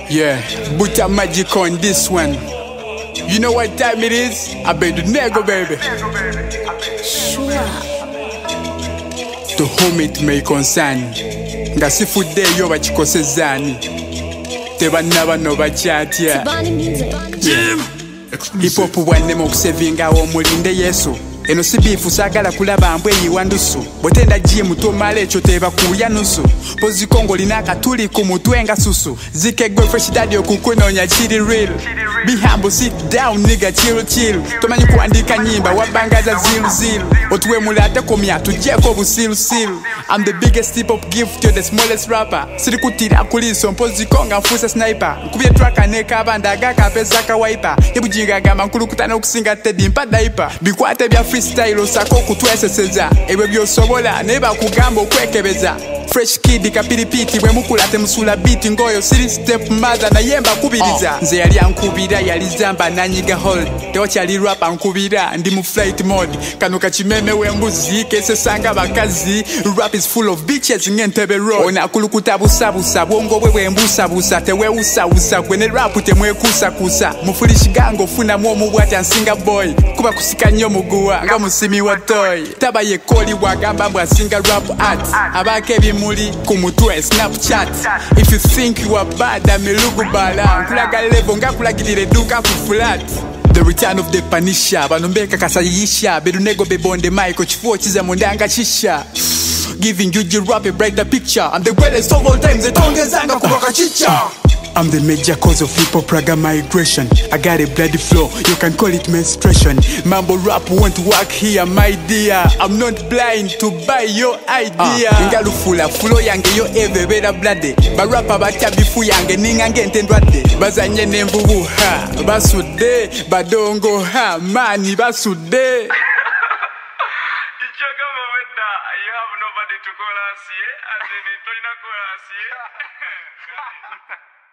Yeah, put a magic on this one. You know what time it is? I bet the nego, baby. Sure. To whom it may concern. Nga sifude yo bachikosezani. Teba naba no bachatya. Tabani music. Hip hop bwanne mu kusevinga omulinde Yesu. Eno si bifu sagala kulaba mbwe yiwandusu. Botenda gym tomala ekyo teba kuya nusu. Pozi Kongo linaka tuli ku mutwe nga susu. Zike go fresh daddy okukunonya chili real. Be humble, sit down nigga, chill. Tomanyi kuandika nyimba wabangaza zilu. Otwe mulate komya tujeko busilu. I'm the biggest hip hop gift to the smallest rapper. Siri kutira kuliso mpozi konga mfusa sniper. Nkubye tracker neka bandaga kapesa ka wiper. Yebujinga gama nkulu kutana okusinga tedi mpa diaper. Bikwate bya freestyle osako kutweseseza. Ebwe byosobola neba kugamba okwekebeza. Fresh kid kapiripiti bwe mukulate musula beat ngoyo siri step mother na yemba kubiriza. Nze yali ankubira yali zamba nanyiga hold. Tewakyali rap ankubira ndi mu flight mode. Kano kachimeme wembuzi kesesanga bakazi. Rap is full of bitches ngentebe road. Ona kulukuta busabusa bwongo bwe bwembusabusa tewe usa gwene rap temwekusa mufulishigango funa mwomu bwati ansinga boy. Kuba kusika nnyo muguwa nga musimi wa toy. Taba ye koli wagamba bwasinga rap art. Abake bimuli kumutwe Snapchat. If you think you are bad amelugubala. Nkulaga level nga kulagirire duka ku flat. The return of the Panisha. Banombeka kasayisha. Bedunego bebonde Michael chifuo chiza mondanga chisha. Giving you G-Rap a brighter picture. I'm the greatest of all times. Zanga kuboka chicha. I'm the major cause of hip-hop raga migration. I got a bloody flow, you can call it menstruation. Mambo rap won't work here, my dear. I'm not blind to buy your idea. Ngalu fulo yange yo eve beda bloody. Barapa batya bifu yange ningange ntendwade. Bazanye nembubu ha, basude. Badongo ha, mani basude. You have nobody to call us here, and then you call us here.